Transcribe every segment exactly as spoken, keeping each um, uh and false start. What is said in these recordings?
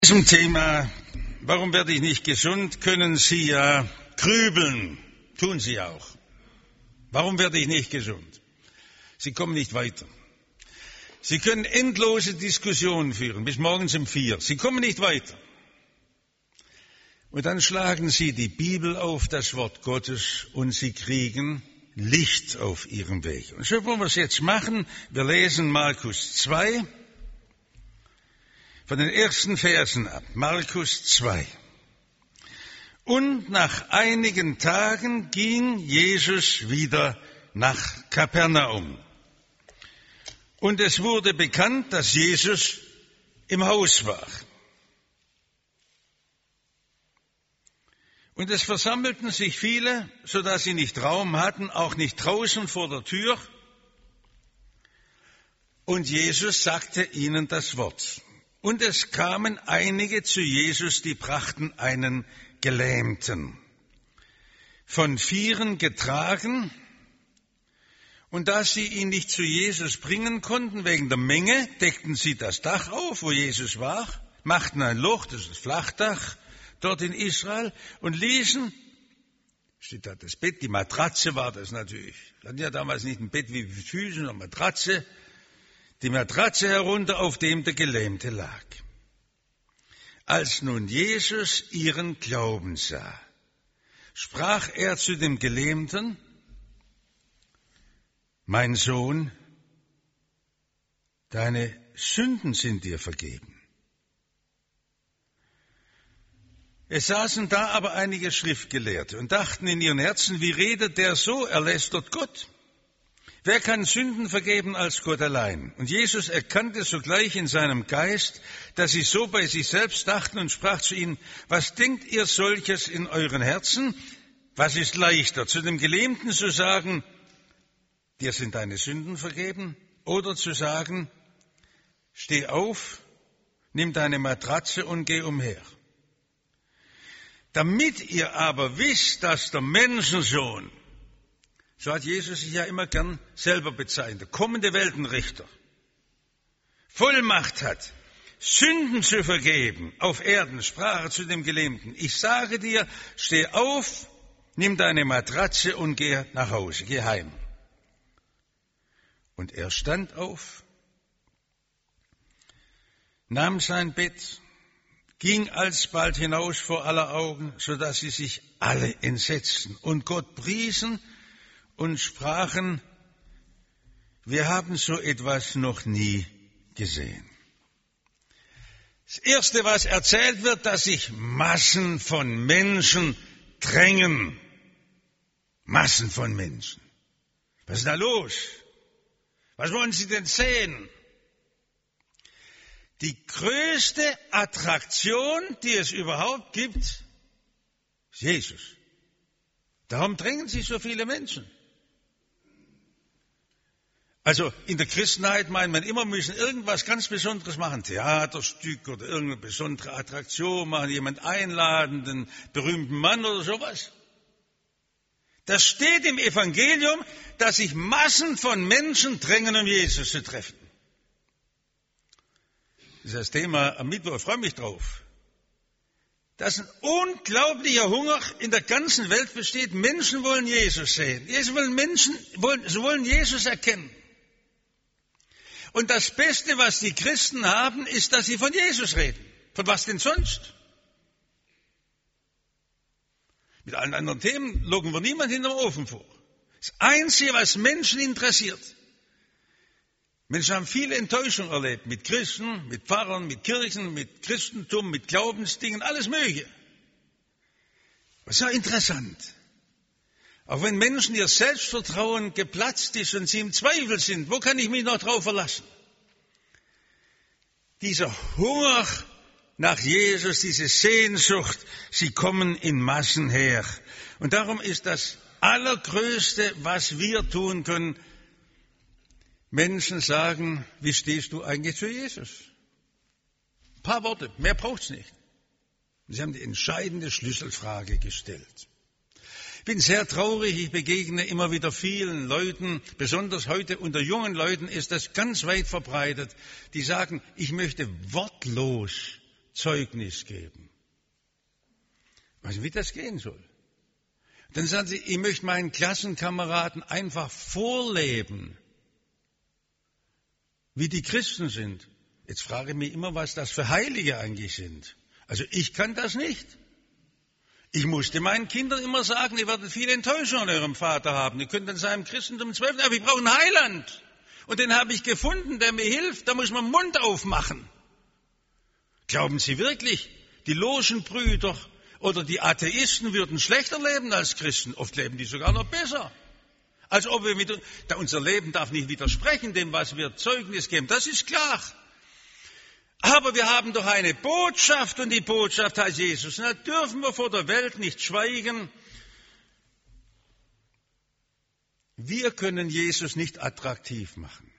Zum Thema, warum werde ich nicht gesund, können Sie ja grübeln, tun Sie auch. Warum werde ich nicht gesund? Sie kommen nicht weiter. Sie können endlose Diskussionen führen, bis morgens um vier. Sie kommen nicht weiter. Und dann schlagen Sie die Bibel auf, das Wort Gottes, und Sie kriegen Licht auf Ihrem Weg. Und so wollen wir es jetzt machen. Wir lesen Markus zwei. Von den ersten Versen ab, Markus zwei. Und nach einigen Tagen ging Jesus wieder nach Kapernaum. Und es wurde bekannt, dass Jesus im Haus war. Und es versammelten sich viele, so dass sie nicht Raum hatten, auch nicht draußen vor der Tür. Und Jesus sagte ihnen das Wort. Und es kamen einige zu Jesus, die brachten einen Gelähmten, von Vieren getragen. Und da sie ihn nicht zu Jesus bringen konnten, wegen der Menge, deckten sie das Dach auf, wo Jesus war, machten ein Loch, das ist das Flachdach, dort in Israel, und ließen, steht da das Bett, die Matratze war das natürlich. Wir hatten ja damals nicht ein Bett wie Füße, sondern Matratze, die Matratze herunter, auf dem der Gelähmte lag. Als nun Jesus ihren Glauben sah, sprach er zu dem Gelähmten: Mein Sohn, deine Sünden sind dir vergeben. Es saßen da aber einige Schriftgelehrte und dachten in ihren Herzen: Wie redet der so? Er lästert Gott. Wer kann Sünden vergeben als Gott allein? Und Jesus erkannte sogleich in seinem Geist, dass sie so bei sich selbst dachten, und sprach zu ihnen: Was denkt ihr solches in euren Herzen? Was ist leichter, zu dem Gelähmten zu sagen: Dir sind deine Sünden vergeben? Oder zu sagen: Steh auf, nimm deine Matratze und geh umher? Damit ihr aber wisst, dass der Menschensohn, so hat Jesus sich ja immer gern selber bezeichnet, der kommende Weltenrichter, Vollmacht hat, Sünden zu vergeben auf Erden, sprach er zu dem Gelähmten: Ich sage dir, steh auf, nimm deine Matratze und geh nach Hause, geh heim. Und er stand auf, nahm sein Bett, ging alsbald hinaus vor aller Augen, so dass sie sich alle entsetzten und Gott priesen und sprachen: Wir haben so etwas noch nie gesehen. Das Erste, was erzählt wird, dass sich Massen von Menschen drängen. Massen von Menschen. Was ist da los? Was wollen Sie denn sehen? Die größte Attraktion, die es überhaupt gibt, ist Jesus. Darum drängen sich so viele Menschen. Also in der Christenheit meint man immer, wir müssen irgendwas ganz Besonderes machen, Theaterstück oder irgendeine besondere Attraktion machen, jemand einladen, den berühmten Mann oder sowas. Das steht im Evangelium, dass sich Massen von Menschen drängen, um Jesus zu treffen. Das ist das Thema am Mittwoch, ich freue mich drauf. Dass ein unglaublicher Hunger in der ganzen Welt besteht. Menschen wollen Jesus sehen. Jesus wollen Menschen, wollen, sie wollen Jesus erkennen. Und das Beste, was die Christen haben, ist, dass sie von Jesus reden. Von was denn sonst? Mit allen anderen Themen locken wir niemand hinterm Ofen vor. Das Einzige, was Menschen interessiert. Menschen haben viele Enttäuschungen erlebt, mit Christen, mit Pfarrern, mit Kirchen, mit Christentum, mit Glaubensdingen, alles Mögliche. Das ist ja interessant. Auch wenn Menschen ihr Selbstvertrauen geplatzt ist und sie im Zweifel sind, wo kann ich mich noch drauf verlassen? Dieser Hunger nach Jesus, diese Sehnsucht, sie kommen in Massen her. Und darum ist das Allergrößte, was wir tun können, Menschen sagen: Wie stehst du eigentlich zu Jesus? Ein paar Worte, mehr braucht's nicht. Sie haben die entscheidende Schlüsselfrage gestellt. Ich bin sehr traurig, ich begegne immer wieder vielen Leuten, besonders heute unter jungen Leuten ist das ganz weit verbreitet, die sagen: Ich möchte wortlos Zeugnis geben. Weißt du, wie das gehen soll? Dann sagen sie, ich möchte meinen Klassenkameraden einfach vorleben, wie die Christen sind. Jetzt frage ich mich immer, was das für Heilige eigentlich sind. Also ich kann das nicht. Ich musste meinen Kindern immer sagen, ihr werdet viele Enttäuschungen an eurem Vater haben. Ihr könnt an seinem Christentum zweifeln, aber ich brauche einen Heiland. Und den habe ich gefunden, der mir hilft. Da muss man den Mund aufmachen. Glauben Sie wirklich, die Logenbrüder oder die Atheisten würden schlechter leben als Christen? Oft leben die sogar noch besser. Als ob wir mit, unser Leben darf nicht widersprechen dem, was wir Zeugnis geben. Das ist klar. Aber wir haben doch eine Botschaft und die Botschaft heißt Jesus. Und da dürfen wir vor der Welt nicht schweigen. Wir können Jesus nicht attraktiv machen.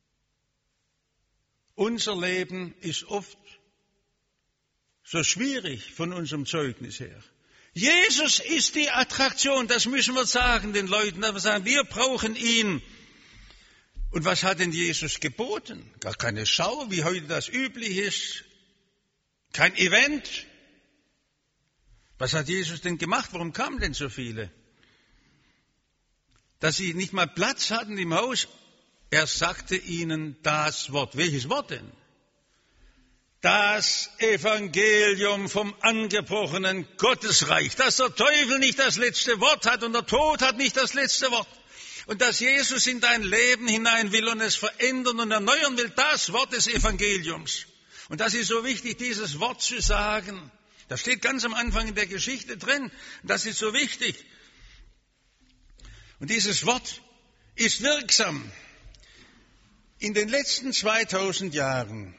Unser Leben ist oft so schwierig von unserem Zeugnis her. Jesus ist die Attraktion, das müssen wir sagen den Leuten. Wir sagen, wir brauchen ihn. Und was hat denn Jesus geboten? Gar keine Schau, wie heute das üblich ist. Kein Event. Was hat Jesus denn gemacht? Warum kamen denn so viele? Dass sie nicht mal Platz hatten im Haus. Er sagte ihnen das Wort. Welches Wort denn? Das Evangelium vom angebrochenen Gottesreich. Dass der Teufel nicht das letzte Wort hat und der Tod hat nicht das letzte Wort. Und dass Jesus in dein Leben hinein will und es verändern und erneuern will, das Wort des Evangeliums. Und das ist so wichtig, dieses Wort zu sagen. Das steht ganz am Anfang in der Geschichte drin. Das ist so wichtig. Und dieses Wort ist wirksam. In den letzten zweitausend Jahren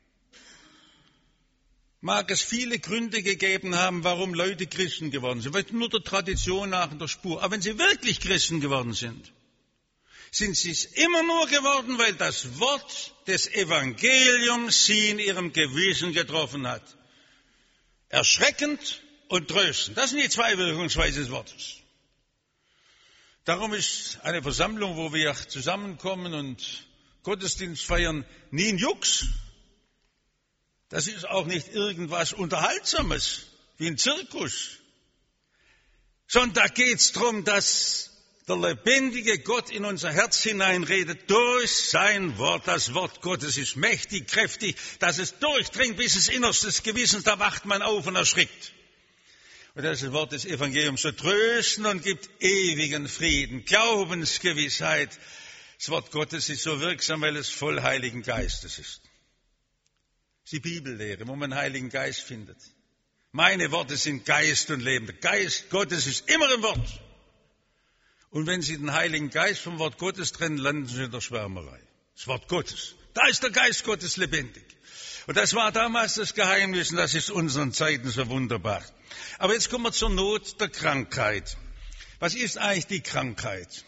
mag es viele Gründe gegeben haben, warum Leute Christen geworden sind. Vielleicht nur der Tradition nach und der Spur. Aber wenn sie wirklich Christen geworden sind, sind sie es immer nur geworden, weil das Wort des Evangeliums sie in ihrem Gewissen getroffen hat. Erschreckend und tröstend. Das sind die zwei Wirkungsweisen des Wortes. Darum ist eine Versammlung, wo wir zusammenkommen und Gottesdienst feiern, nie ein Jux. Das ist auch nicht irgendwas Unterhaltsames, wie ein Zirkus. Sondern da geht es darum, dass der lebendige Gott in unser Herz hineinredet durch sein Wort. Das Wort Gottes ist mächtig, kräftig, dass es durchdringt bis ins Innerste des Gewissens. Da wacht man auf und erschrickt. Und das Wort des Evangeliums so trösten und gibt ewigen Frieden, Glaubensgewissheit. Das Wort Gottes ist so wirksam, weil es voll Heiligen Geistes ist. Das ist die Bibellehre, wo man den Heiligen Geist findet. Meine Worte sind Geist und Leben. Der Geist Gottes ist immer im Wort. Und wenn Sie den Heiligen Geist vom Wort Gottes trennen, landen Sie in der Schwärmerei. Das Wort Gottes. Da ist der Geist Gottes lebendig. Und das war damals das Geheimnis und das ist unseren Zeiten so wunderbar. Aber jetzt kommen wir zur Not der Krankheit. Was ist eigentlich die Krankheit?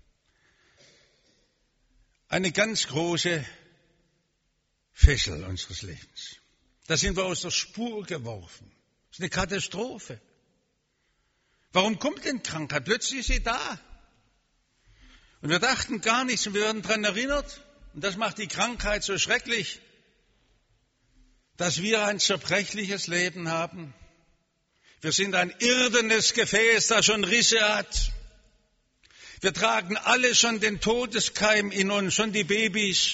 Eine ganz große Fessel unseres Lebens. Da sind wir aus der Spur geworfen. Das ist eine Katastrophe. Warum kommt denn Krankheit? Plötzlich ist sie da. Und wir dachten gar nichts und wir werden daran erinnert. Und das macht die Krankheit so schrecklich, dass wir ein zerbrechliches Leben haben. Wir sind ein irdenes Gefäß, das schon Risse hat. Wir tragen alle schon den Todeskeim in uns, schon die Babys.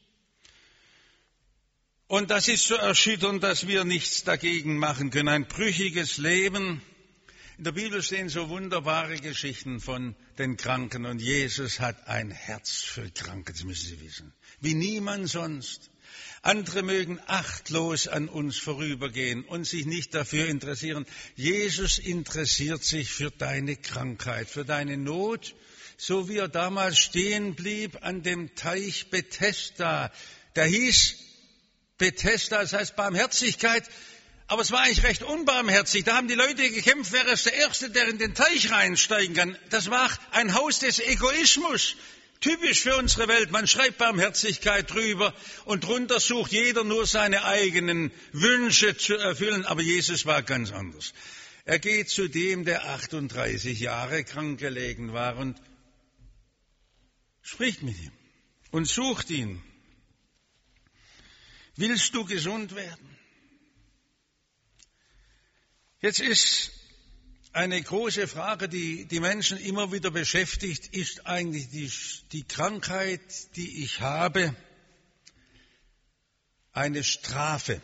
Und das ist so erschütternd, dass wir nichts dagegen machen können. Ein brüchiges Leben. In der Bibel stehen so wunderbare Geschichten von den Kranken. Und Jesus hat ein Herz für Kranke, das müssen Sie wissen. Wie niemand sonst. Andere mögen achtlos an uns vorübergehen und sich nicht dafür interessieren. Jesus interessiert sich für deine Krankheit, für deine Not, so wie er damals stehen blieb an dem Teich Bethesda. Der hieß Bethesda, das heißt Barmherzigkeit, aber es war eigentlich recht unbarmherzig. Da haben die Leute gekämpft, wer ist der Erste, der in den Teich reinsteigen kann. Das war ein Haus des Egoismus. Typisch für unsere Welt. Man schreibt Barmherzigkeit drüber und drunter sucht jeder nur seine eigenen Wünsche zu erfüllen. Aber Jesus war ganz anders. Er geht zu dem, der achtunddreißig Jahre krank gelegen war und spricht mit ihm und sucht ihn. Willst du gesund werden? Jetzt ist eine große Frage, die die Menschen immer wieder beschäftigt, ist eigentlich die, die Krankheit, die ich habe, eine Strafe?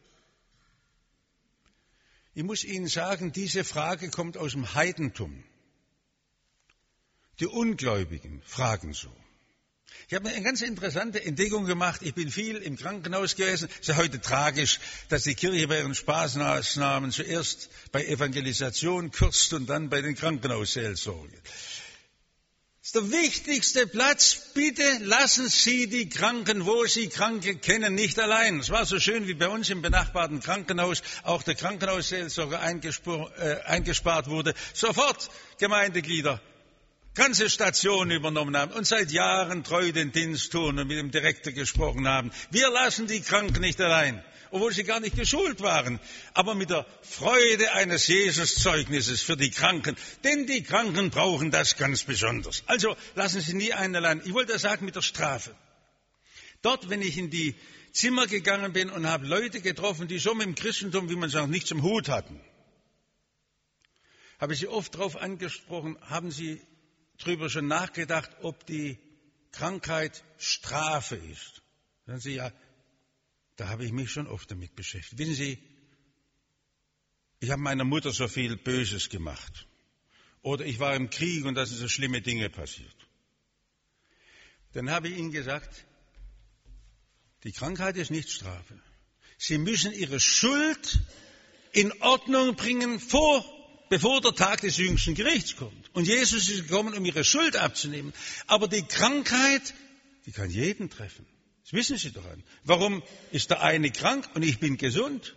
Ich muss Ihnen sagen, diese Frage kommt aus dem Heidentum. Die Ungläubigen fragen so. Ich habe eine ganz interessante Entdeckung gemacht. Ich bin viel im Krankenhaus gewesen. Es ist ja heute tragisch, dass die Kirche bei ihren Spaßnahmen zuerst bei Evangelisation kürzt und dann bei den Krankenhausseelsorge. Das ist der wichtigste Platz. Bitte lassen Sie die Kranken, wo Sie Kranke kennen, nicht allein. Es war so schön, wie bei uns im benachbarten Krankenhaus auch der Krankenhausseelsorger eingespart wurde. Sofort Gemeindeglieder ganze Station übernommen haben und seit Jahren treu den Dienst tun und mit dem Direktor gesprochen haben. Wir lassen die Kranken nicht allein, obwohl sie gar nicht geschult waren, aber mit der Freude eines Jesus-Zeugnisses für die Kranken, denn die Kranken brauchen das ganz besonders. Also lassen Sie nie einen allein. Ich wollte das sagen mit der Strafe. Dort, wenn ich in die Zimmer gegangen bin und habe Leute getroffen, die so mit dem Christentum, wie man sagt, nichts im Hut hatten, habe ich sie oft darauf angesprochen, haben Sie darüber schon nachgedacht, ob die Krankheit Strafe ist? Sagen Sie, ja, da habe ich mich schon oft damit beschäftigt. Wissen Sie, ich habe meiner Mutter so viel Böses gemacht. Oder ich war im Krieg und da sind so schlimme Dinge passiert. Dann habe ich Ihnen gesagt, die Krankheit ist nicht Strafe. Sie müssen Ihre Schuld in Ordnung bringen, vor, bevor der Tag des jüngsten Gerichts kommt. Und Jesus ist gekommen, um ihre Schuld abzunehmen. Aber die Krankheit, die kann jeden treffen. Das wissen Sie doch an. Warum ist der eine krank und ich bin gesund?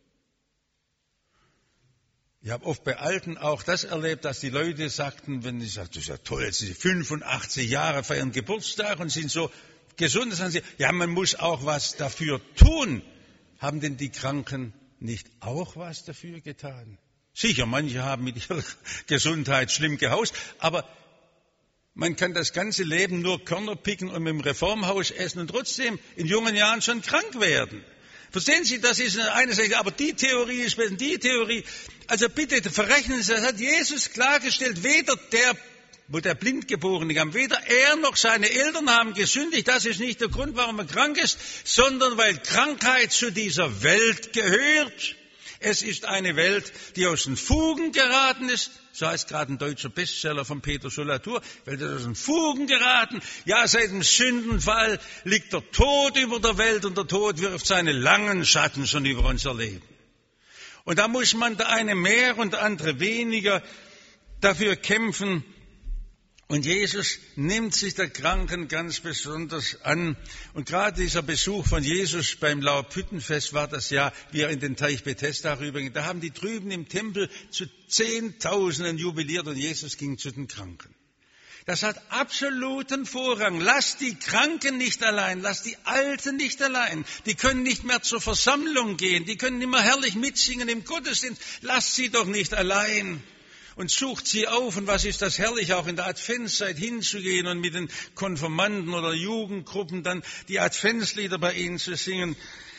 Ich habe oft bei Alten auch das erlebt, dass die Leute sagten, wenn ich sagte, das ist ja toll, jetzt sind sie fünfundachtzig Jahre, feiern Geburtstag und sind so gesund, dann sagen sie, ja, man muss auch was dafür tun. Haben denn die Kranken nicht auch was dafür getan? Sicher, manche haben mit ihrer Gesundheit schlimm gehaust, aber man kann das ganze Leben nur Körner picken und mit dem Reformhaus essen und trotzdem in jungen Jahren schon krank werden. Verstehen Sie, das ist eine Sache, aber die Theorie ist besser, die Theorie. Also bitte verrechnen Sie, das hat Jesus klargestellt, weder der, wo der Blindgeborene kam, weder er noch seine Eltern haben gesündigt, das ist nicht der Grund, warum er krank ist, sondern weil Krankheit zu dieser Welt gehört. Es ist eine Welt, die aus den Fugen geraten ist. So heißt gerade ein deutscher Bestseller von Peter Solatur. Welt ist aus den Fugen geraten. Ja, seit dem Sündenfall liegt der Tod über der Welt und der Tod wirft seine langen Schatten schon über unser Leben. Und da muss man der eine mehr und der andere weniger dafür kämpfen. Und Jesus nimmt sich der Kranken ganz besonders an. Und gerade dieser Besuch von Jesus beim Laubhüttenfest war das Jahr, wie er in den Teich Bethesda rüberging. Da haben die drüben im Tempel zu Zehntausenden jubiliert und Jesus ging zu den Kranken. Das hat absoluten Vorrang. Lass die Kranken nicht allein, lass die Alten nicht allein. Die können nicht mehr zur Versammlung gehen, die können nicht mehr herrlich mitsingen im Gottesdienst. Lass sie doch nicht allein. Und sucht sie auf. Und was ist das herrlich, auch in der Adventszeit hinzugehen und mit den Konfirmanden oder Jugendgruppen dann die Adventslieder bei ihnen zu singen.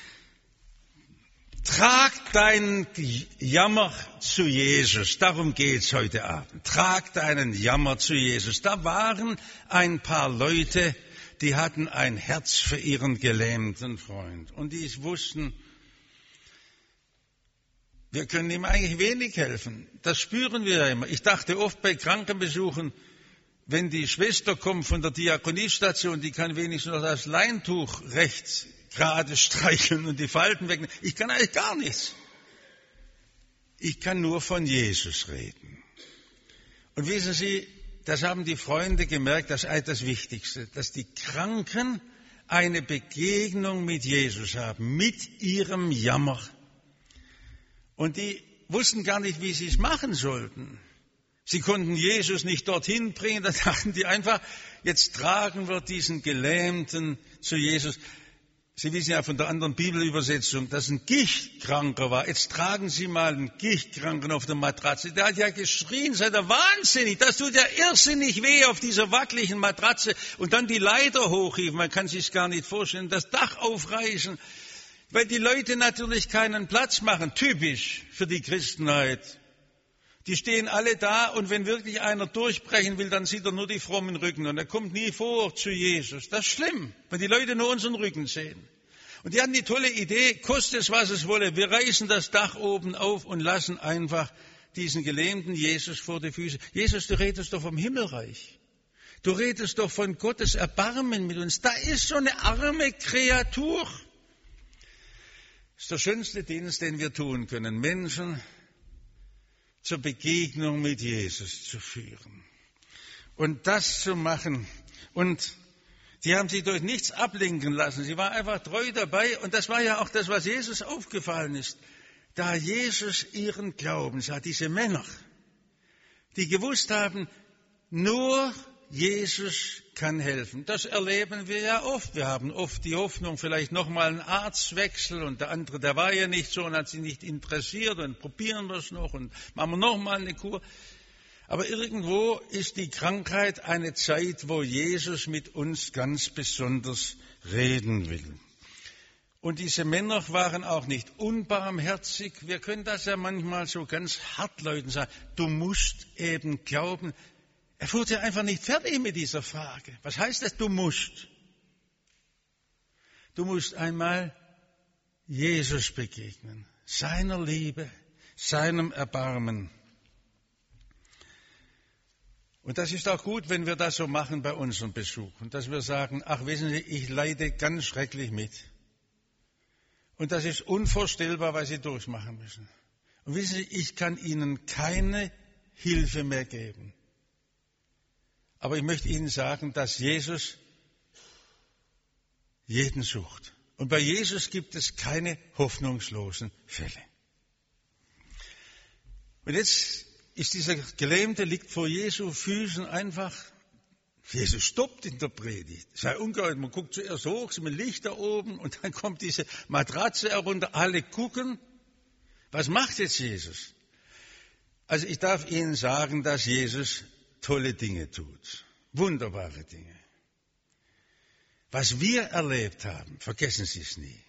Trag deinen Jammer zu Jesus. Darum geht's heute Abend. Trag deinen Jammer zu Jesus. Da waren ein paar Leute, die hatten ein Herz für ihren gelähmten Freund. Und die wussten, wir können ihm eigentlich wenig helfen. Das spüren wir ja immer. Ich dachte oft bei Krankenbesuchen, wenn die Schwester kommt von der Diakoniestation, die kann wenigstens noch das Leintuch rechts gerade streicheln und die Falten wegnehmen. Ich kann eigentlich gar nichts. Ich kann nur von Jesus reden. Und wissen Sie, das haben die Freunde gemerkt, das ist eigentlich das Wichtigste, dass die Kranken eine Begegnung mit Jesus haben, mit ihrem Jammer. Und die wussten gar nicht, wie sie es machen sollten. Sie konnten Jesus nicht dorthin bringen, da dachten die einfach, jetzt tragen wir diesen Gelähmten zu Jesus. Sie wissen ja von der anderen Bibelübersetzung, dass ein Gichtkranker war. Jetzt tragen Sie mal einen Gichtkranken auf der Matratze. Der hat ja geschrien, seid ihr wahnsinnig, das tut ja irrsinnig weh auf dieser wackeligen Matratze. Und dann die Leiter hochhieven, man kann sich gar nicht vorstellen, das Dach aufreißen. Weil die Leute natürlich keinen Platz machen, typisch für die Christenheit. Die stehen alle da und wenn wirklich einer durchbrechen will, dann sieht er nur die frommen Rücken und er kommt nie vor zu Jesus. Das ist schlimm, wenn die Leute nur unseren Rücken sehen. Und die hatten die tolle Idee, koste es, was es wolle, wir reißen das Dach oben auf und lassen einfach diesen gelähmten Jesus vor die Füße. Jesus, du redest doch vom Himmelreich. Du redest doch von Gottes Erbarmen mit uns. Da ist so eine arme Kreatur. Das ist der schönste Dienst, den wir tun können, Menschen zur Begegnung mit Jesus zu führen. Und das zu machen. Und die haben sich durch nichts ablenken lassen. Sie waren einfach treu dabei. Und das war ja auch das, was Jesus aufgefallen ist. Da Jesus ihren Glauben sah, diese Männer, die gewusst haben, nur Jesus kann helfen. Das erleben wir ja oft. Wir haben oft die Hoffnung, vielleicht nochmal einen Arztwechsel und der andere, der war ja nicht so und hat sich nicht interessiert und probieren wir es noch und machen wir nochmal eine Kur. Aber irgendwo ist die Krankheit eine Zeit, wo Jesus mit uns ganz besonders reden will. Und diese Männer waren auch nicht unbarmherzig. Wir können das ja manchmal so ganz hart Leuten sagen. Du musst eben glauben. Er wurde einfach nicht fertig mit dieser Frage. Was heißt das, du musst? Du musst einmal Jesus begegnen, seiner Liebe, seinem Erbarmen. Und das ist auch gut, wenn wir das so machen bei unseren Besuchen, dass wir sagen, ach wissen Sie, ich leide ganz schrecklich mit. Und das ist unvorstellbar, was Sie durchmachen müssen. Und wissen Sie, ich kann Ihnen keine Hilfe mehr geben. Aber ich möchte Ihnen sagen, dass Jesus jeden sucht. Und bei Jesus gibt es keine hoffnungslosen Fälle. Und jetzt ist dieser Gelähmte, liegt vor Jesu Füßen einfach. Jesus stoppt in der Predigt. Das ist ja ungeheuer. Man guckt zuerst hoch, sieht ein Licht da oben und dann kommt diese Matratze herunter. Alle gucken. Was macht jetzt Jesus? Also ich darf Ihnen sagen, dass Jesus tolle Dinge tut. Wunderbare Dinge. Was wir erlebt haben, vergessen Sie es nie.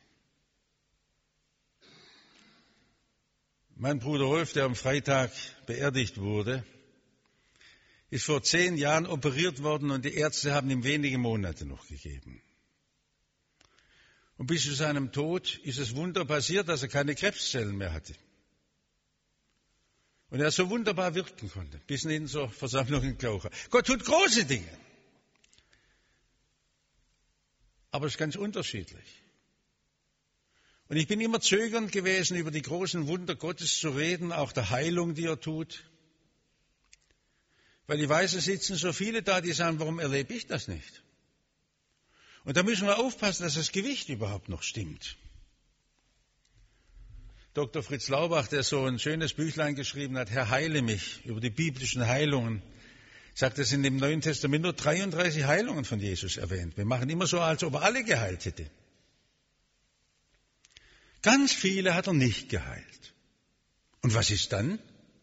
Mein Bruder Rolf, der am Freitag beerdigt wurde, ist vor zehn Jahren operiert worden und die Ärzte haben ihm wenige Monate noch gegeben. Und bis zu seinem Tod ist das Wunder passiert, dass er keine Krebszellen mehr hatte. Und er so wunderbar wirken konnte, bis in zur Versammlung in Glaucha. Gott tut große Dinge. Aber es ist ganz unterschiedlich. Und ich bin immer zögernd gewesen, über die großen Wunder Gottes zu reden, auch der Heilung, die er tut. Weil ich weiß, es sitzen so viele da, die sagen, warum erlebe ich das nicht? Und da müssen wir aufpassen, dass das Gewicht überhaupt noch stimmt. Doktor Fritz Laubach, der so ein schönes Büchlein geschrieben hat, Herr, heile mich, über die biblischen Heilungen, sagt, es sind im Neuen Testament nur dreiunddreißig Heilungen von Jesus erwähnt. Wir machen immer so, als ob er alle geheilt hätte. Ganz viele hat er nicht geheilt. Und was ist dann?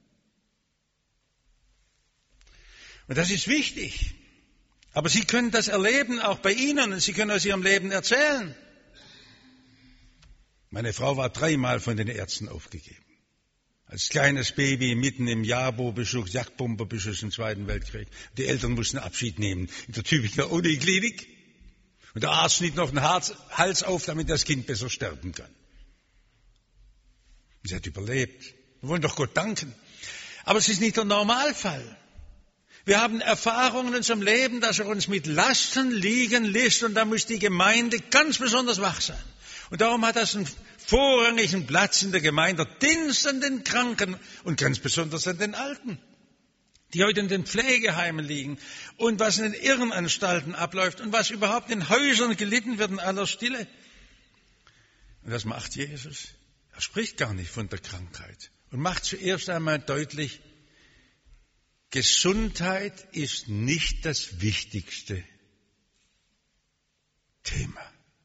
Und das ist wichtig. Aber Sie können das erleben, auch bei Ihnen, und Sie können aus Ihrem Leben erzählen. Meine Frau war dreimal von den Ärzten aufgegeben. Als kleines Baby mitten im Jabo-Beschuss, Jagdbomberbeschuss im Zweiten Weltkrieg. Die Eltern mussten Abschied nehmen in der Tübinger Uniklinik. Und der Arzt schnitt noch den Hals auf, damit das Kind besser sterben kann. Und sie hat überlebt. Wir wollen doch Gott danken. Aber es ist nicht der Normalfall. Wir haben Erfahrungen in unserem Leben, dass er uns mit Lasten liegen lässt und da muss die Gemeinde ganz besonders wach sein. Und darum hat das einen vorrangigen Platz in der Gemeinde, Dienst an den Kranken und ganz besonders an den Alten, die heute in den Pflegeheimen liegen und was in den Irrenanstalten abläuft und was überhaupt in Häusern gelitten wird in aller Stille. Und das macht Jesus. Er spricht gar nicht von der Krankheit und macht zuerst einmal deutlich, Gesundheit ist nicht das wichtigste Thema.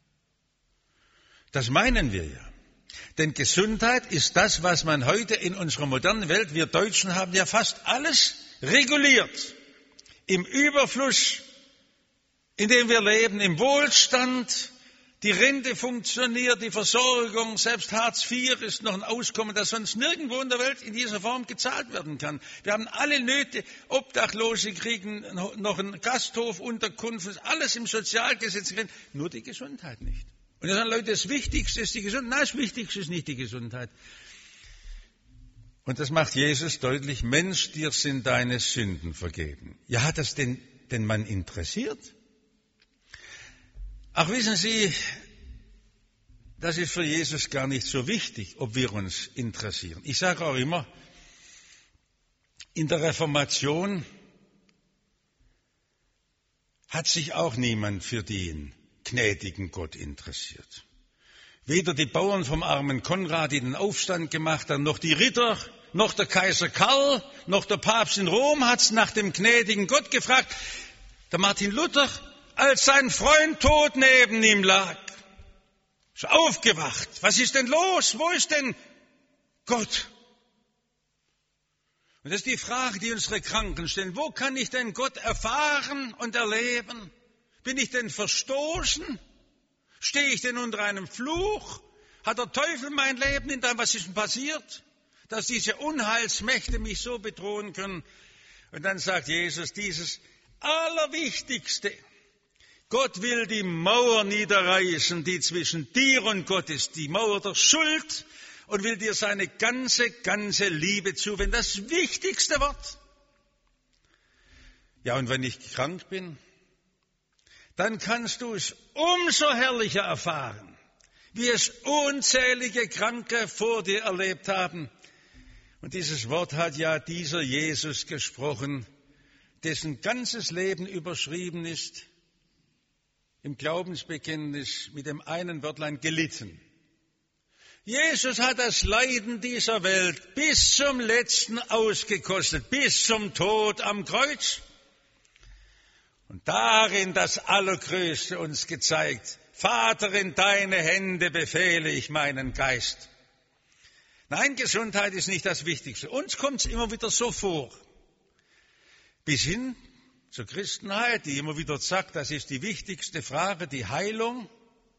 Das meinen wir ja. Denn Gesundheit ist das, was man heute in unserer modernen Welt, wir Deutschen haben ja fast alles reguliert. Im Überfluss, in dem wir leben, im Wohlstand, Die Rente funktioniert, die Versorgung, selbst Hartz vier ist noch ein Auskommen, das sonst nirgendwo in der Welt in dieser Form gezahlt werden kann. Wir haben alle Nöte, Obdachlose kriegen noch einen Gasthof, Unterkunft, alles im Sozialgesetz, nur die Gesundheit nicht. Und dann sagen Leute, das Wichtigste ist die Gesundheit. Nein, das Wichtigste ist nicht die Gesundheit. Und das macht Jesus deutlich, Mensch, dir sind deine Sünden vergeben. Ja, hat das den, den Mann interessiert? Ach, wissen Sie, das ist für Jesus gar nicht so wichtig, ob wir uns interessieren. Ich sage auch immer, in der Reformation hat sich auch niemand für den gnädigen Gott interessiert. Weder die Bauern vom armen Konrad, die den Aufstand gemacht haben, noch die Ritter, noch der Kaiser Karl, noch der Papst in Rom hat nach dem gnädigen Gott gefragt. Der Martin Luther, als sein Freund tot neben ihm lag, ist aufgewacht. Was ist denn los? Wo ist denn Gott? Und das ist die Frage, die unsere Kranken stellen. Wo kann ich denn Gott erfahren und erleben? Bin ich denn verstoßen? Stehe ich denn unter einem Fluch? Hat der Teufel mein Leben in deinem? Was ist denn passiert? Dass diese Unheilsmächte mich so bedrohen können. Und dann sagt Jesus dieses Allerwichtigste. Gott will die Mauer niederreißen, die zwischen dir und Gott ist, die Mauer der Schuld, und will dir seine ganze, ganze Liebe zuwenden. Das wichtigste Wort. Ja, und wenn ich krank bin, dann kannst du es umso herrlicher erfahren, wie es unzählige Kranke vor dir erlebt haben. Und dieses Wort hat ja dieser Jesus gesprochen, dessen ganzes Leben überschrieben ist, im Glaubensbekenntnis mit dem einen Wörtlein gelitten. Jesus hat das Leiden dieser Welt bis zum Letzten ausgekostet, bis zum Tod am Kreuz. Und darin das Allergrößte uns gezeigt. Vater, in deine Hände befehle ich meinen Geist. Nein, Gesundheit ist nicht das Wichtigste. Uns kommt es immer wieder so vor. Bis hin zur Christenheit, die immer wieder sagt, das ist die wichtigste Frage, die Heilung.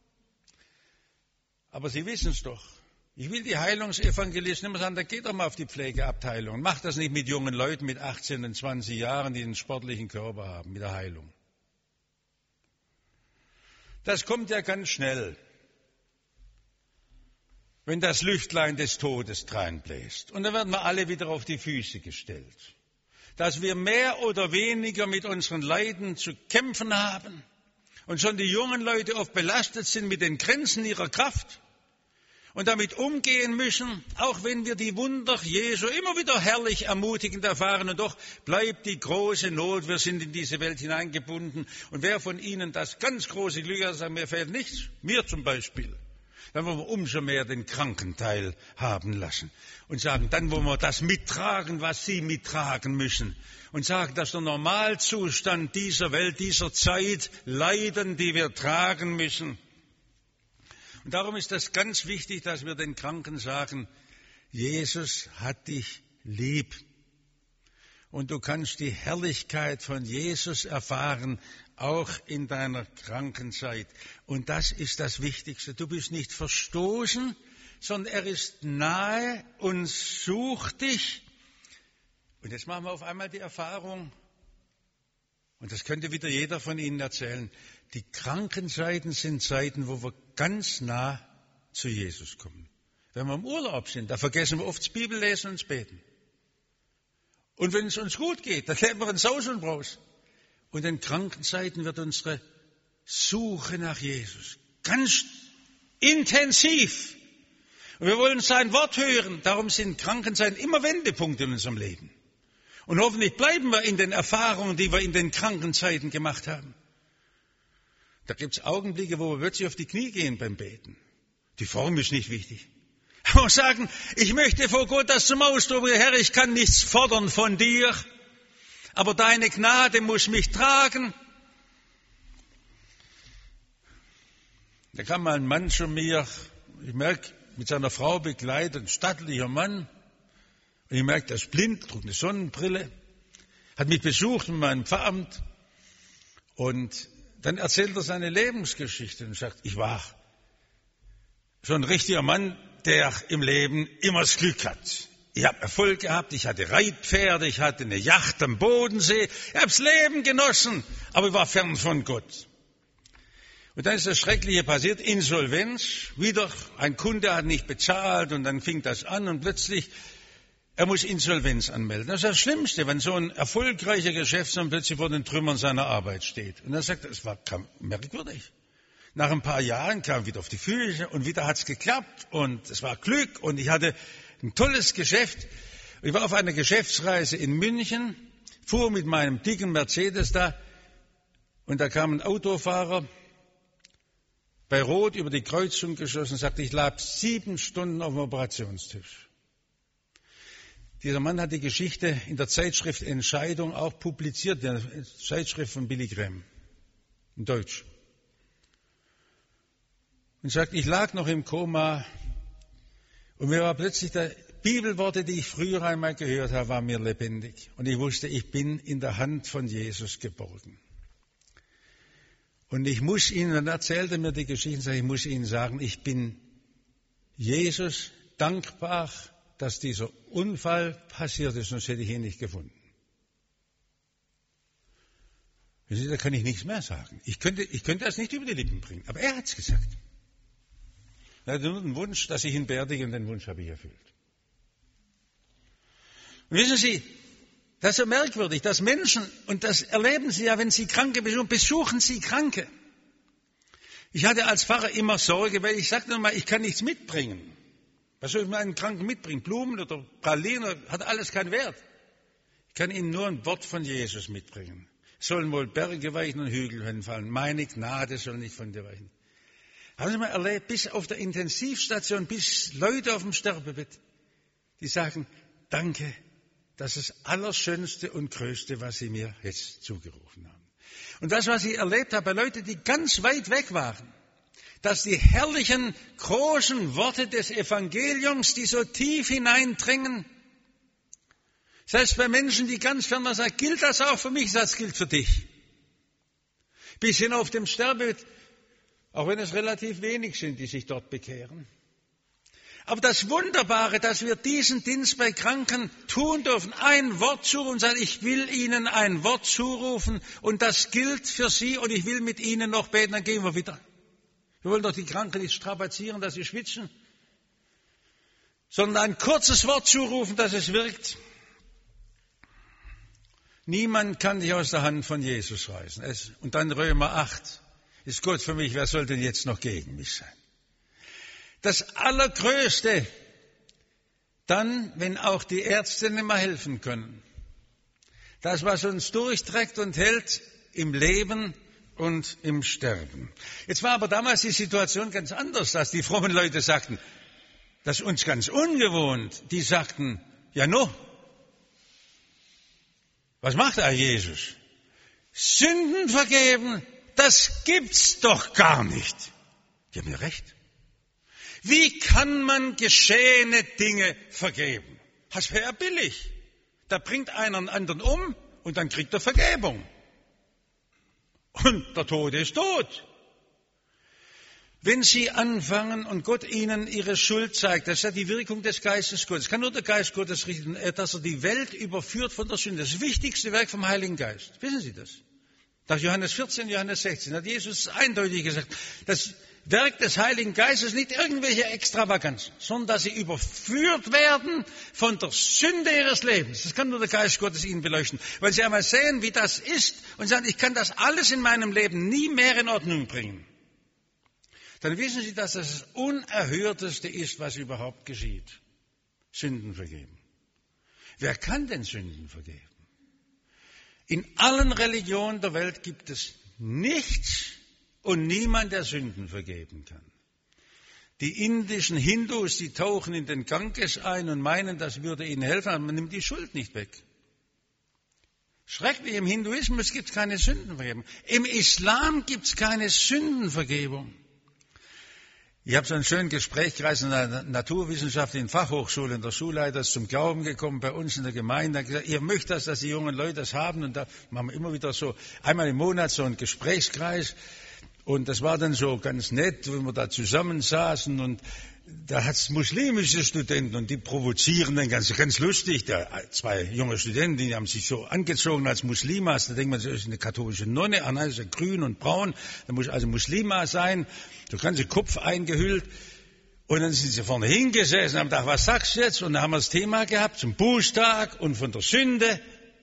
Aber Sie wissen es doch. Ich will die Heilungsevangelisten immer sagen, da geht doch mal auf die Pflegeabteilung. Macht das nicht mit jungen Leuten mit achtzehn und zwanzig Jahren, die einen sportlichen Körper haben, mit der Heilung. Das kommt ja ganz schnell, wenn das Lüftlein des Todes dreinbläst. Und dann werden wir alle wieder auf die Füße gestellt. Dass wir mehr oder weniger mit unseren Leiden zu kämpfen haben und schon die jungen Leute oft belastet sind mit den Grenzen ihrer Kraft und damit umgehen müssen, auch wenn wir die Wunder Jesu immer wieder herrlich ermutigend erfahren. Und doch bleibt die große Not, wir sind in diese Welt hineingebunden. Und wer von Ihnen das ganz große Glück hat, sagt, mir fehlt nichts, mir zum Beispiel, dann wollen wir umso mehr den Kranken teilhaben lassen und sagen, dann wollen wir das mittragen, was Sie mittragen müssen. Und sagen, dass der Normalzustand dieser Welt, dieser Zeit, Leiden, die wir tragen müssen. Und darum ist das ganz wichtig, dass wir den Kranken sagen, Jesus hat dich lieb. Und du kannst die Herrlichkeit von Jesus erfahren, auch in deiner Krankenzeit. Und das ist das Wichtigste. Du bist nicht verstoßen, sondern er ist nahe und sucht dich. Und jetzt machen wir auf einmal die Erfahrung, und das könnte wieder jeder von Ihnen erzählen, die Krankenzeiten sind Zeiten, wo wir ganz nah zu Jesus kommen. Wenn wir im Urlaub sind, da vergessen wir oft das Bibellesen und das Beten. Und wenn es uns gut geht, dann leben wir in Saus und Braus. Und in Krankenzeiten wird unsere Suche nach Jesus ganz intensiv. Und wir wollen sein Wort hören. Darum sind Krankenzeiten immer Wendepunkte in unserem Leben. Und hoffentlich bleiben wir in den Erfahrungen, die wir in den Krankenzeiten gemacht haben. Da gibt es Augenblicke, wo wir plötzlich auf die Knie gehen beim Beten. Die Form ist nicht wichtig. Aber sagen, ich möchte vor Gott das zum Ausdruck bringen, Herr, ich kann nichts fordern von dir, aber deine Gnade muss mich tragen. Da kam mal ein Mann zu mir, ich merke, mit seiner Frau begleitet, ein stattlicher Mann. Und ich merke, er ist blind, trug eine Sonnenbrille, hat mich besucht in meinem Pfarramt. Und Dann erzählt er seine Lebensgeschichte und sagt, ich war schon ein richtiger Mann, der im Leben immer das Glück hat. Ich habe Erfolg gehabt, ich hatte Reitpferde, ich hatte eine Yacht am Bodensee, ich habe das Leben genossen, aber ich war fern von Gott. Und dann ist das Schreckliche passiert, Insolvenz, wieder ein Kunde hat nicht bezahlt und dann fing das an und plötzlich, er muss Insolvenz anmelden. Das ist das Schlimmste, wenn so ein erfolgreicher Geschäftsmann plötzlich vor den Trümmern seiner Arbeit steht. Und er sagt, es war merkwürdig. Nach ein paar Jahren kam er wieder auf die Füße und wieder hat's geklappt und es war Glück und ich hatte ein tolles Geschäft. Ich war auf einer Geschäftsreise in München, fuhr mit meinem dicken Mercedes da und da kam ein Autofahrer bei Rot über die Kreuzung geschossen und sagte, ich lag sieben Stunden auf dem Operationstisch. Dieser Mann hat die Geschichte in der Zeitschrift Entscheidung auch publiziert, in der Zeitschrift von Billy Graham, in Deutsch. Und sagt, ich lag noch im Koma und mir war plötzlich der Bibelworte, die ich früher einmal gehört habe, waren mir lebendig. Und ich wusste, ich bin in der Hand von Jesus geborgen. Und ich muss Ihnen, dann erzählte er mir die Geschichte, ich muss Ihnen sagen, ich bin Jesus dankbar, dass dieser Unfall passiert ist, sonst hätte ich ihn nicht gefunden. Da kann ich nichts mehr sagen. Ich könnte, ich könnte das nicht über die Lippen bringen, aber er hat es gesagt. Er hatte nur den Wunsch, dass ich ihn beerdige und den Wunsch habe ich erfüllt. Und wissen Sie, das ist so merkwürdig, dass Menschen, und das erleben Sie ja, wenn Sie Kranke besuchen, besuchen Sie Kranke. Ich hatte als Pfarrer immer Sorge, weil ich sagte mal, ich kann nichts mitbringen. Was soll ich meinen Kranken mitbringen? Blumen oder Pralinen, hat alles keinen Wert. Ich kann ihnen nur ein Wort von Jesus mitbringen. Es sollen wohl Berge weichen und Hügel hinfallen. Meine Gnade soll nicht von dir weichen. Haben Sie mal erlebt, bis auf der Intensivstation, bis Leute auf dem Sterbebett, die sagen, danke, das ist das Allerschönste und Größte, was Sie mir jetzt zugerufen haben. Und das, was ich erlebt habe bei Leuten, die ganz weit weg waren, dass die herrlichen, großen Worte des Evangeliums, die so tief hineindringen, selbst bei Menschen, die ganz fern waren, sagen, gilt das auch für mich, das gilt für dich. Bis hin auf dem Sterbebett, auch wenn es relativ wenig sind, die sich dort bekehren. Aber das Wunderbare, dass wir diesen Dienst bei Kranken tun dürfen, ein Wort zurufen und sagen, ich will Ihnen ein Wort zurufen und das gilt für Sie und ich will mit Ihnen noch beten, dann gehen wir wieder. Wir wollen doch die Kranken nicht strapazieren, dass sie schwitzen, sondern ein kurzes Wort zurufen, dass es wirkt. Niemand kann dich aus der Hand von Jesus reißen. Es, und dann Römer acht. Ist Gott für mich, wer soll denn jetzt noch gegen mich sein? Das Allergrößte, dann, wenn auch die Ärzte nicht mehr helfen können. Das, was uns durchträgt und hält im Leben und im Sterben. Jetzt war aber damals die Situation ganz anders, dass die frommen Leute sagten, das ist uns ganz ungewohnt. Die sagten, ja no, was macht da Jesus? Sünden vergeben, das gibt's doch gar nicht. Die haben ja recht. Wie kann man geschehene Dinge vergeben? Das wäre ja billig. Da bringt einer einen anderen um und dann kriegt er Vergebung. Und der Tote ist tot. Wenn Sie anfangen und Gott Ihnen Ihre Schuld zeigt, das ist ja die Wirkung des Geistes Gottes. Es kann nur der Geist Gottes richten, dass er die Welt überführt von der Sünde. Das wichtigste Werk vom Heiligen Geist. Wissen Sie das? Nach Johannes vierzehn, Johannes sechzehn hat Jesus eindeutig gesagt, das Werk des Heiligen Geistes nicht irgendwelche Extravaganzen, sondern dass Sie überführt werden von der Sünde Ihres Lebens. Das kann nur der Geist Gottes Ihnen beleuchten. Weil Sie einmal sehen, wie das ist und sagen, ich kann das alles in meinem Leben nie mehr in Ordnung bringen. Dann wissen Sie, dass das das Unerhörteste ist, was überhaupt geschieht. Sünden vergeben. Wer kann denn Sünden vergeben? In allen Religionen der Welt gibt es nichts und niemand, der Sünden vergeben kann. Die indischen Hindus, die tauchen in den Ganges ein und meinen, das würde ihnen helfen, aber man nimmt die Schuld nicht weg. Schrecklich, im Hinduismus gibt es keine Sündenvergebung. Im Islam gibt es keine Sündenvergebung. Ich habe so einen schönen Gesprächskreis in einer naturwissenschaftlichen Fachhochschule, in der Schulleiter ist zum Glauben gekommen bei uns in der Gemeinde. Er hat gesagt, ihr möchtet das, dass die jungen Leute das haben. Und da machen wir immer wieder so einmal im Monat so einen Gesprächskreis. Und das war dann so ganz nett, wenn wir da zusammensaßen. Und da hat es muslimische Studenten und die provozieren dann ganz, ganz lustig. Da, zwei junge Studenten, die haben sich so angezogen als Muslimas. Da denkt man, das ist eine katholische Nonne, ah nein, das ist ja grün und braun. Da muss also Muslima sein. So ganze Kopf eingehüllt. Und dann sind sie vorne hingesessen und haben gedacht, was sagst du jetzt? Und dann haben wir das Thema gehabt zum Bußtag und von der Sünde.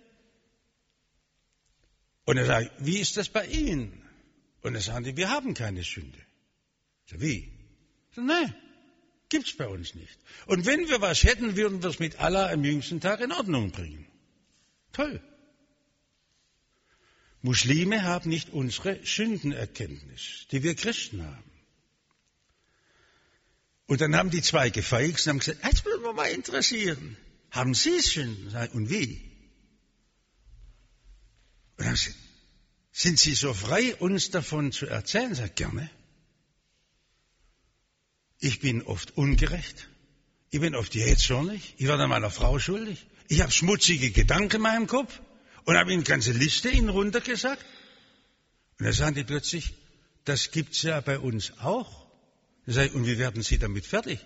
Und er sagt, wie ist das bei Ihnen? Und dann sagen die, wir haben keine Sünde. Ich sage, wie? Ich sage, nein, gibt's bei uns nicht. Und wenn wir was hätten, würden wir es mit Allah am jüngsten Tag in Ordnung bringen. Toll. Muslime haben nicht unsere Sündenerkenntnis, die wir Christen haben. Und dann haben die zwei gefeixt und haben gesagt, jetzt würden wir mal interessieren. Haben Sie Sünden? Und wie? Und dann haben sie gesagt, sind Sie so frei, uns davon zu erzählen? Sagt gerne. Ich bin oft ungerecht. Ich bin oft jähzornig. Ich werde meiner Frau schuldig. Ich habe schmutzige Gedanken in meinem Kopf und habe Ihnen eine ganze Liste Ihnen runtergesagt. Und dann sagen die plötzlich, das gibt's ja bei uns auch. Und wie werden Sie damit fertig?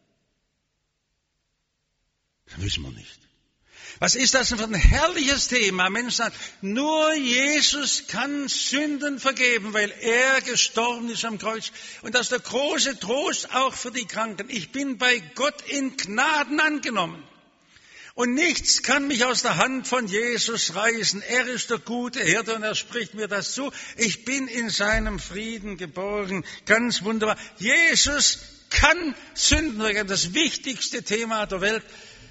Das wissen wir nicht. Was ist das denn für ein herrliches Thema? Menschen sagen, nur Jesus kann Sünden vergeben, weil er gestorben ist am Kreuz. Und das ist der große Trost auch für die Kranken. Ich bin bei Gott in Gnaden angenommen. Und nichts kann mich aus der Hand von Jesus reißen. Er ist der gute Hirte und er spricht mir das zu. Ich bin in seinem Frieden geborgen. Ganz wunderbar. Jesus kann Sünden vergeben. Das wichtigste Thema der Welt.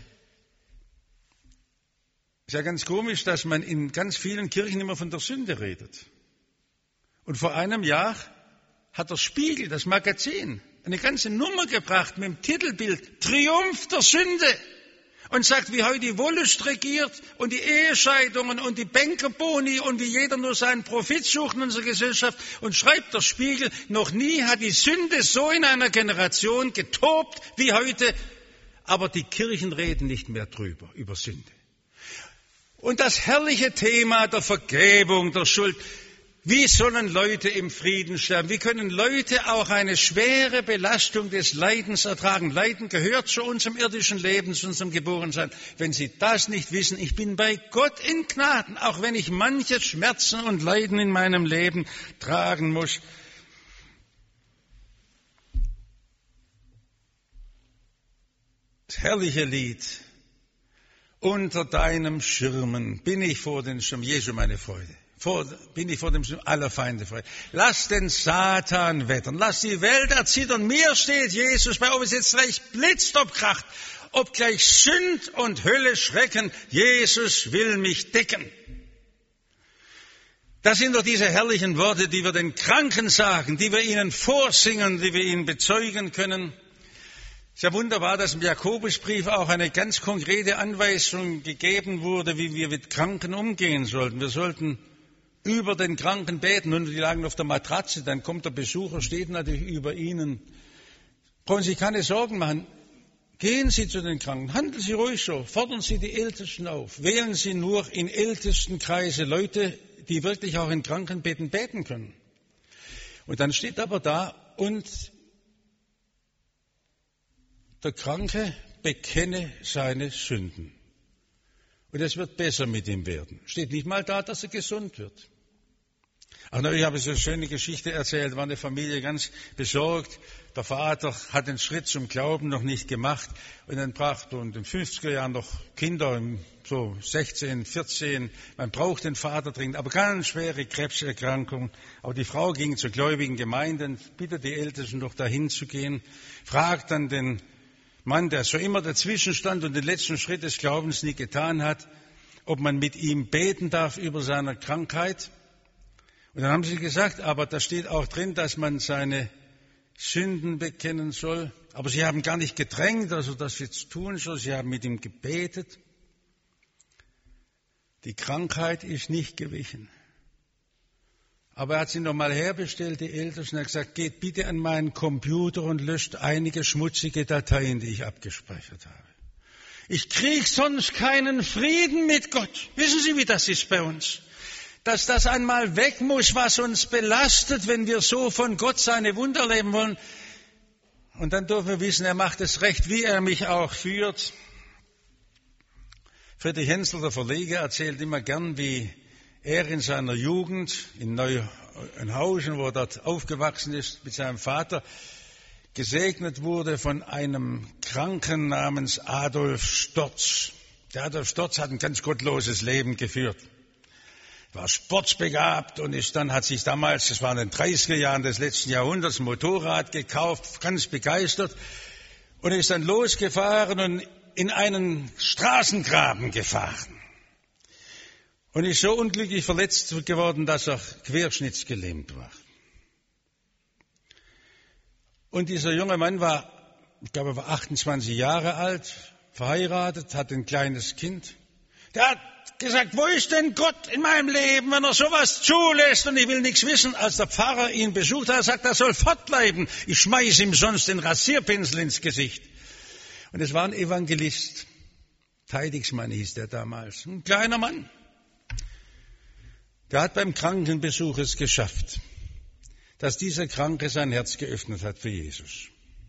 Ist ja ganz komisch, dass man in ganz vielen Kirchen immer von der Sünde redet. Und vor einem Jahr hat der Spiegel, das Magazin, eine ganze Nummer gebracht mit dem Titelbild Triumph der Sünde. Und sagt, wie heute die Wollust regiert und die Ehescheidungen und die Bankerboni und wie jeder nur seinen Profit sucht in unserer Gesellschaft. Und schreibt der Spiegel, noch nie hat die Sünde so in einer Generation getobt wie heute. Aber die Kirchen reden nicht mehr drüber, über Sünde. Und das herrliche Thema der Vergebung, der Schuld. Wie sollen Leute im Frieden sterben? Wie können Leute auch eine schwere Belastung des Leidens ertragen? Leiden gehört zu unserem irdischen Leben, zu unserem Geborensein. Wenn Sie das nicht wissen, ich bin bei Gott in Gnaden, auch wenn ich manches Schmerzen und Leiden in meinem Leben tragen muss. Das herrliche Lied. Unter deinem Schirmen bin ich vor den Schirm, Jesu meine Freude. Vor, bin ich vor dem Schirm aller Feinde frei. Lass den Satan wettern, lass die Welt erzittern. Mir steht Jesus bei, ob es jetzt gleich blitzt, ob kracht, ob gleich Sünd und Hölle schrecken. Jesus will mich decken. Das sind doch diese herrlichen Worte, die wir den Kranken sagen, die wir ihnen vorsingen, die wir ihnen bezeugen können. Es ist ja wunderbar, dass im Jakobusbrief auch eine ganz konkrete Anweisung gegeben wurde, wie wir mit Kranken umgehen sollten. Wir sollten über den Kranken beten und die lagen auf der Matratze, dann kommt der Besucher, steht natürlich über ihnen. Brauchen Sie keine Sorgen machen. Gehen Sie zu den Kranken, handeln Sie ruhig so, fordern Sie die Ältesten auf. Wählen Sie nur in Ältestenkreise Leute, die wirklich auch in Krankenbetten beten können. Und dann steht aber da, und der Kranke bekenne seine Sünden. Und es wird besser mit ihm werden. Steht nicht mal da, dass er gesund wird. Ach, ich habe so eine schöne Geschichte erzählt, war eine Familie ganz besorgt. Der Vater hat den Schritt zum Glauben noch nicht gemacht. Und dann brachte in den fünfziger Jahren noch Kinder, so sechzehn, vierzehn. Man braucht den Vater dringend, aber ganz schwere Krebserkrankung. Aber die Frau ging zur gläubigen Gemeinde, bittet die Ältesten doch dahin zu gehen, fragt dann den Mann, der so immer dazwischen stand und den letzten Schritt des Glaubens nie getan hat, ob man mit ihm beten darf über seine Krankheit. Und dann haben sie gesagt, aber da steht auch drin, dass man seine Sünden bekennen soll. Aber sie haben gar nicht gedrängt, also das jetzt tun soll. Sie haben mit ihm gebetet. Die Krankheit ist nicht gewichen. Aber er hat sie nochmal herbestellt, die Ältesten, und hat gesagt, geht bitte an meinen Computer und löscht einige schmutzige Dateien, die ich abgespeichert habe. Ich kriege sonst keinen Frieden mit Gott. Wissen Sie, wie das ist bei uns? Dass das einmal weg muss, was uns belastet, wenn wir so von Gott seine Wunder leben wollen. Und dann dürfen wir wissen, er macht es recht, wie er mich auch führt. Friedrich Hensel, der Verleger, erzählt immer gern, wie er in seiner Jugend in Neuenhausen, wo er dort aufgewachsen ist, mit seinem Vater, gesegnet wurde von einem Kranken namens Adolf Storz. Der Adolf Storz hat ein ganz gottloses Leben geführt. War sportsbegabt und ist dann, hat sich damals, das war in den dreißiger Jahren des letzten Jahrhunderts, ein Motorrad gekauft, ganz begeistert, und ist dann losgefahren und in einen Straßengraben gefahren. Und ist so unglücklich verletzt geworden, dass er querschnittsgelähmt war. Und dieser junge Mann war, ich glaube, er war achtundzwanzig Jahre alt, verheiratet, hat ein kleines Kind. Der hat gesagt, wo ist denn Gott in meinem Leben, wenn er sowas zulässt, und ich will nichts wissen. Als der Pfarrer ihn besucht hat, sagt er, er soll fortbleiben. Ich schmeiße ihm sonst den Rasierpinsel ins Gesicht. Und es war ein Evangelist. Teidigsmann hieß der damals. Ein kleiner Mann. Der hat beim Krankenbesuch es geschafft, dass dieser Kranke sein Herz geöffnet hat für Jesus.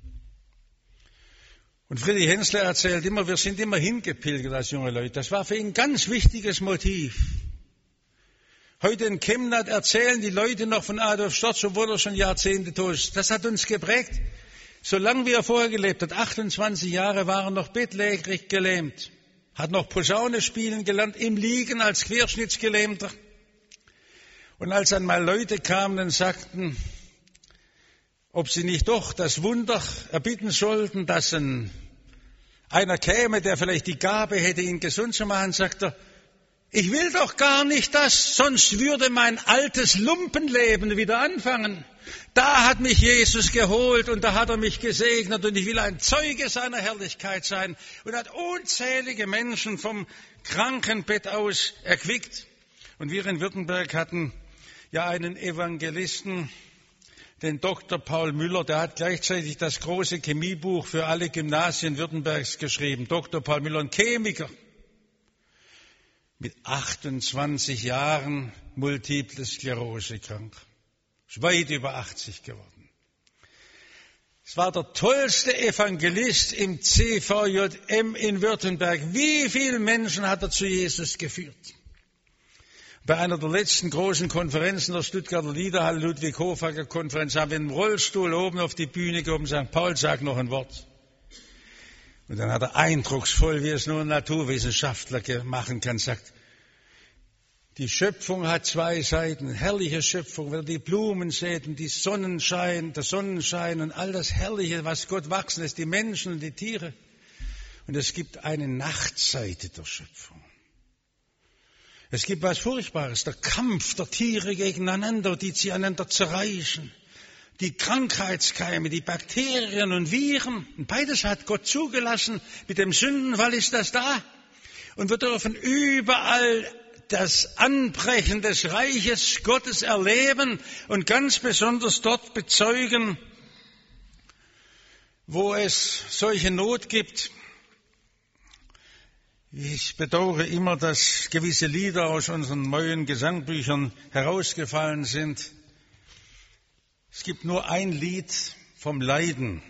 Und Friedrich Hensler erzählt immer, wir sind immer hingepilgert als junge Leute. Das war für ihn ein ganz wichtiges Motiv. Heute in Chemnat erzählen die Leute noch von Adolf Storz, obwohl er schon Jahrzehnte tot ist. Das hat uns geprägt. Solange wie er vorher gelebt hat, achtundzwanzig Jahre, war er noch bettlägerig gelähmt. Hat noch Posaune spielen gelernt, im Liegen als Querschnittsgelähmter. Und als dann mal Leute kamen und sagten, ob sie nicht doch das Wunder erbitten sollten, dass ein, einer käme, der vielleicht die Gabe hätte, ihn gesund zu machen, sagt er, ich will doch gar nicht das, sonst würde mein altes Lumpenleben wieder anfangen. Da hat mich Jesus geholt und da hat er mich gesegnet und ich will ein Zeuge seiner Herrlichkeit sein, und hat unzählige Menschen vom Krankenbett aus erquickt. Und wir in Württemberg hatten ja einen Evangelisten, den Doktor Paul Müller, der hat gleichzeitig das große Chemiebuch für alle Gymnasien Württembergs geschrieben. Doktor Paul Müller, ein Chemiker, mit achtundzwanzig Jahren Multiple Sklerose krank. Ist weit über achtzig geworden. Es war der tollste Evangelist im C V J M in Württemberg. Wie viele Menschen hat er zu Jesus geführt? Bei einer der letzten großen Konferenzen der Stuttgarter Liederhalle, Ludwig Hofacker Konferenz, haben wir einen Rollstuhl oben auf die Bühne gehoben und sagen, Paul, sag noch ein Wort. Und dann hat er eindrucksvoll, wie es nur ein Naturwissenschaftler machen kann, sagt, die Schöpfung hat zwei Seiten, herrliche Schöpfung, wenn ihr die Blumen seht und die Sonnenschein, der Sonnenschein und all das Herrliche, was Gott wachsen lässt, die Menschen und die Tiere. Und es gibt eine Nachtseite der Schöpfung. Es gibt was Furchtbares, der Kampf der Tiere gegeneinander, die sie einander zerreißen. Die Krankheitskeime, die Bakterien und Viren. Und beides hat Gott zugelassen. Mit dem Sündenfall ist das da. Und wir dürfen überall das Anbrechen des Reiches Gottes erleben und ganz besonders dort bezeugen, wo es solche Not gibt. Ich bedauere immer, dass gewisse Lieder aus unseren neuen Gesangbüchern herausgefallen sind. Es gibt nur ein Lied vom Leiden.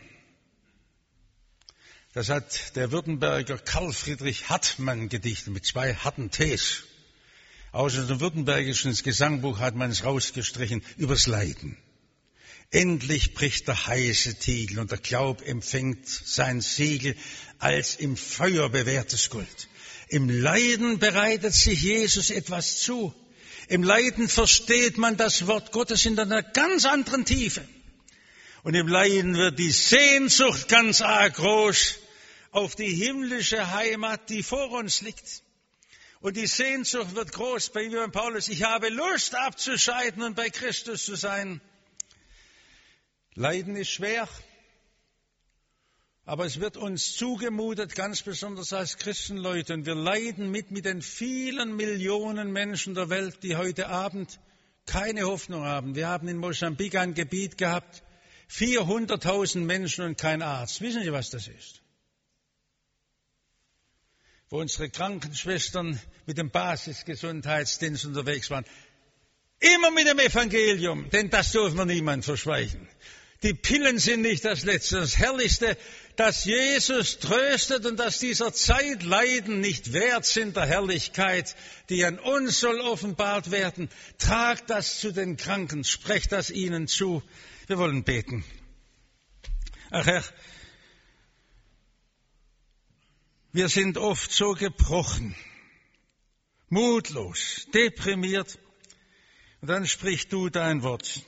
Das hat der Württemberger Karl Friedrich Hartmann gedichtet mit zwei harten Ts. Aus unserem württembergischen Gesangbuch hat man es rausgestrichen, übers Leiden. Endlich bricht der heiße Tiegel und der Glaub empfängt sein Siegel als im Feuer bewährtes Gold. Im Leiden bereitet sich Jesus etwas zu. Im Leiden versteht man das Wort Gottes in einer ganz anderen Tiefe. Und im Leiden wird die Sehnsucht ganz arg groß auf die himmlische Heimat, die vor uns liegt. Und die Sehnsucht wird groß bei Johann Paulus. Ich habe Lust abzuscheiden und bei Christus zu sein. Leiden ist schwer, aber es wird uns zugemutet, ganz besonders als Christenleute. Und wir leiden mit mit den vielen Millionen Menschen der Welt, die heute Abend keine Hoffnung haben. Wir haben in Mosambik ein Gebiet gehabt, vierhunderttausend Menschen und kein Arzt. Wissen Sie, was das ist? Wo unsere Krankenschwestern mit dem Basisgesundheitsdienst unterwegs waren. Immer mit dem Evangelium, denn das dürfen wir niemandem verschweigen. Die Pillen sind nicht das Letzte. Das Herrlichste, dass Jesus tröstet und dass dieser Zeit Leiden nicht wert sind der Herrlichkeit, die an uns soll offenbart werden. Tragt das zu den Kranken, sprecht das ihnen zu. Wir wollen beten. Ach Herr, wir sind oft so gebrochen, mutlos, deprimiert. Und dann sprich du dein Wort,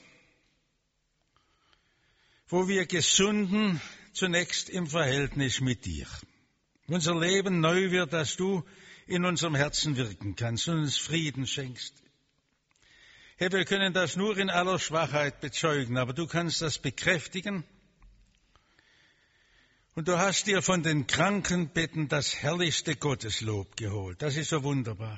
wo wir gesunden zunächst im Verhältnis mit dir. Unser Leben neu wird, dass du in unserem Herzen wirken kannst und uns Frieden schenkst. Herr, wir können das nur in aller Schwachheit bezeugen, aber du kannst das bekräftigen. Und du hast dir von den Krankenbetten das herrlichste Gotteslob geholt. Das ist so wunderbar.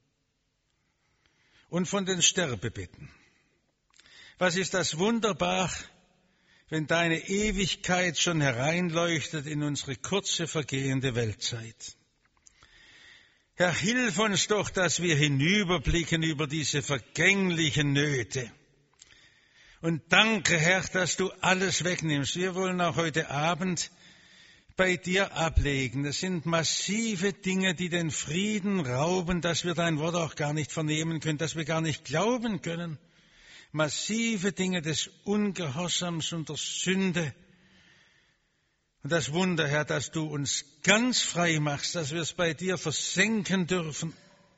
Und von den Sterbebetten. Was ist das wunderbar, wenn deine Ewigkeit schon hereinleuchtet in unsere kurze vergehende Weltzeit. Herr, hilf uns doch, dass wir hinüberblicken über diese vergänglichen Nöte. Und danke, Herr, dass du alles wegnimmst. Wir wollen auch heute Abend bei dir ablegen. Das sind massive Dinge, die den Frieden rauben, dass wir dein Wort auch gar nicht vernehmen können, dass wir gar nicht glauben können. Massive Dinge des Ungehorsams und der Sünde. Und das Wunder, Herr, dass du uns ganz frei machst, dass wir es bei dir versenken dürfen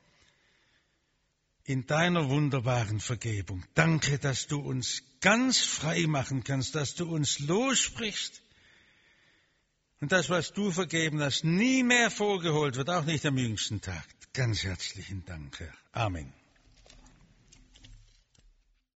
in deiner wunderbaren Vergebung. Danke, dass du uns ganz frei machen kannst, dass du uns lossprichst und das, was du vergeben hast, nie mehr vorgeholt wird, auch nicht am jüngsten Tag. Ganz herzlichen Dank, Herr. Amen.